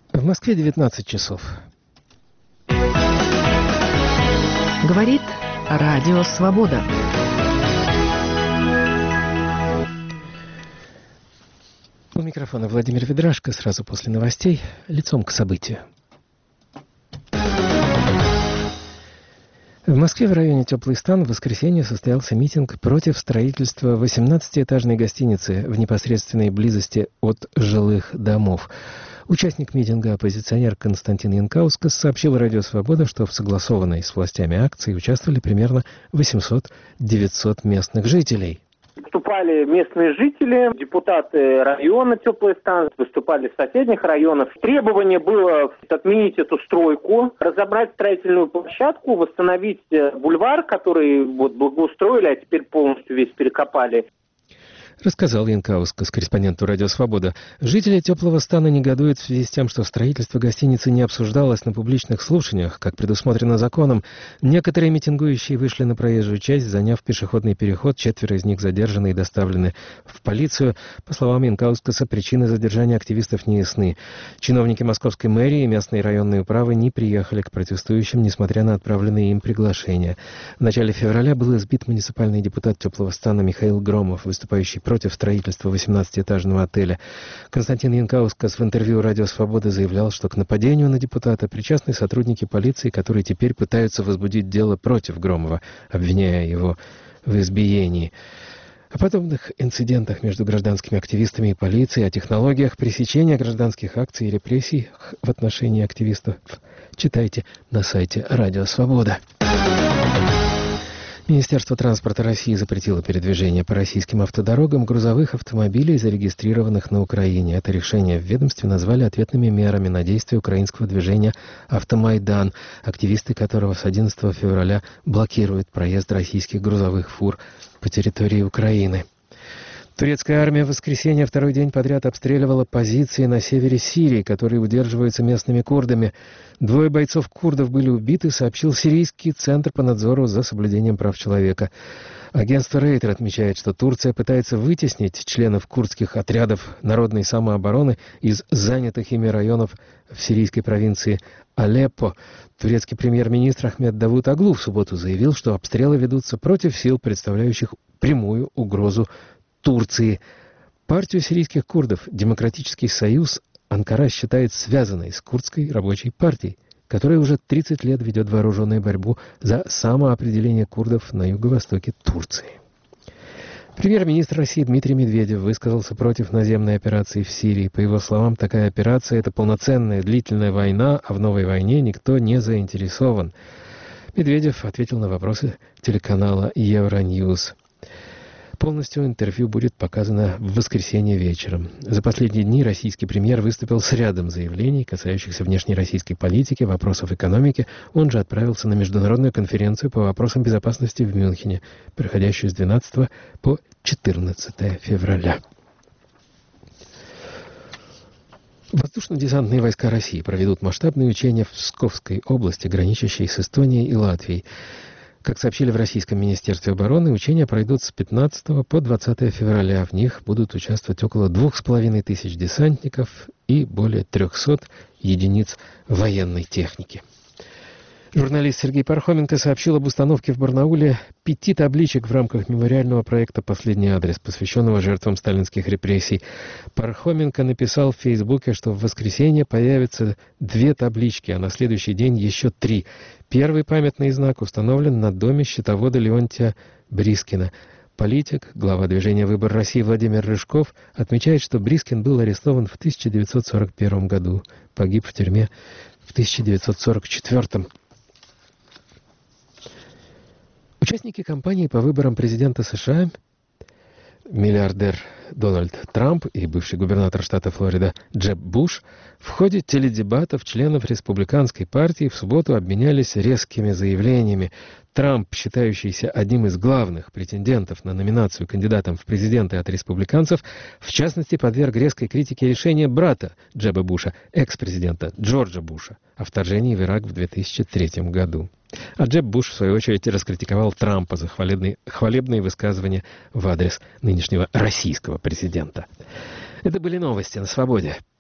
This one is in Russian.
В Москве 19 часов. Говорит Радио Свобода. У микрофона Владимир Ведрашко. Сразу после новостей лицом к событию. В Москве в районе Теплый Стан в воскресенье состоялся митинг против строительства 18-этажной гостиницы в непосредственной близости от жилых домов. Участник митинга, оппозиционер Константин Янкаускас, сообщил Радио Свобода, что в согласованной с властями акции участвовали примерно 800-900 местных жителей. Выступали местные жители, депутаты района Теплый Стан, выступали из соседних районов. Требование было отменить эту стройку, разобрать строительную площадку, восстановить бульвар, который благоустроили, а теперь полностью весь перекопали. Рассказал Янкаускас корреспонденту Радио Свобода. Жители Теплого Стана негодуют в связи с тем, что строительство гостиницы не обсуждалось на публичных слушаниях, как предусмотрено законом. Некоторые митингующие вышли на проезжую часть, заняв пешеходный переход. 4 из них задержаны и доставлены в полицию. По словам Янкаускаса, причины задержания активистов не ясны. Чиновники московской мэрии и местные районные управы не приехали к протестующим, несмотря на отправленные им приглашения. В начале февраля был избит муниципальный депутат Теплого Стана Михаил Громов, выступающий против строительства 18-этажного отеля. Константин Янкаускас в интервью «Радио Свобода» заявлял, что к нападению на депутата причастны сотрудники полиции, которые теперь пытаются возбудить дело против Громова, обвиняя его в избиении. О подобных инцидентах между гражданскими активистами и полицией, о технологиях пресечения гражданских акций и репрессий в отношении активистов читайте на сайте «Радио Свобода». Министерство транспорта России запретило передвижение по российским автодорогам грузовых автомобилей, зарегистрированных на Украине. Это решение в ведомстве назвали ответными мерами на действия украинского движения «Автомайдан», активисты которого с 11 февраля блокируют проезд российских грузовых фур по территории Украины. Турецкая армия в воскресенье второй день подряд обстреливала позиции на севере Сирии, которые удерживаются местными курдами. 2 бойцов курдов были убиты, сообщил Сирийский центр по надзору за соблюдением прав человека. Агентство Рейтер отмечает, что Турция пытается вытеснить членов курдских отрядов народной самообороны из занятых ими районов в сирийской провинции Алеппо. Турецкий премьер-министр Ахмед Давутоглу в субботу заявил, что обстрелы ведутся против сил, представляющих прямую угрозу Турции. Партию сирийских курдов «Демократический союз» Анкара считает связанной с курдской рабочей партией, которая уже 30 лет ведет вооруженную борьбу за самоопределение курдов на юго-востоке Турции. Премьер-министр России Дмитрий Медведев высказался против наземной операции в Сирии. По его словам, такая операция – это полноценная длительная война, а в новой войне никто не заинтересован. Медведев ответил на вопросы телеканала Евроньюз. Полностью интервью будет показано в воскресенье вечером. За последние дни российский премьер выступил с рядом заявлений, касающихся внешней российской политики, вопросов экономики. Он же отправился на международную конференцию по вопросам безопасности в Мюнхене, проходящую с 12 по 14 февраля. Воздушно-десантные войска России проведут масштабные учения в Псковской области, граничащей с Эстонией и Латвией. Как сообщили в Российском министерстве обороны, учения пройдут с 15 по 20 февраля. В них будут участвовать около 2500 десантников и более 300 единиц военной техники. Журналист Сергей Пархоменко сообщил об установке в Барнауле 5 табличек в рамках мемориального проекта «Последний адрес», посвященного жертвам сталинских репрессий. Пархоменко написал в Фейсбуке, что в воскресенье появятся 2 таблички, а на следующий день еще 3. Первый памятный знак установлен на доме счетовода Леонтия Брискина. Политик, глава движения «Выбор России» Владимир Рыжков отмечает, что Брискин был арестован в 1941 году, погиб в тюрьме в 1944. Участники кампании по выборам президента США, миллиардер Дональд Трамп и бывший губернатор штата Флорида Джеб Буш, в ходе теледебатов членов республиканской партии в субботу обменялись резкими заявлениями. Трамп, считающийся одним из главных претендентов на номинацию кандидатом в президенты от республиканцев, в частности, подверг резкой критике решения брата Джеба Буша, экс-президента Джорджа Буша, о вторжении в Ирак в 2003 году. А Джеб Буш, в свою очередь, раскритиковал Трампа за хвалебные высказывания в адрес нынешнего российского президента. Это были новости на «Свободе».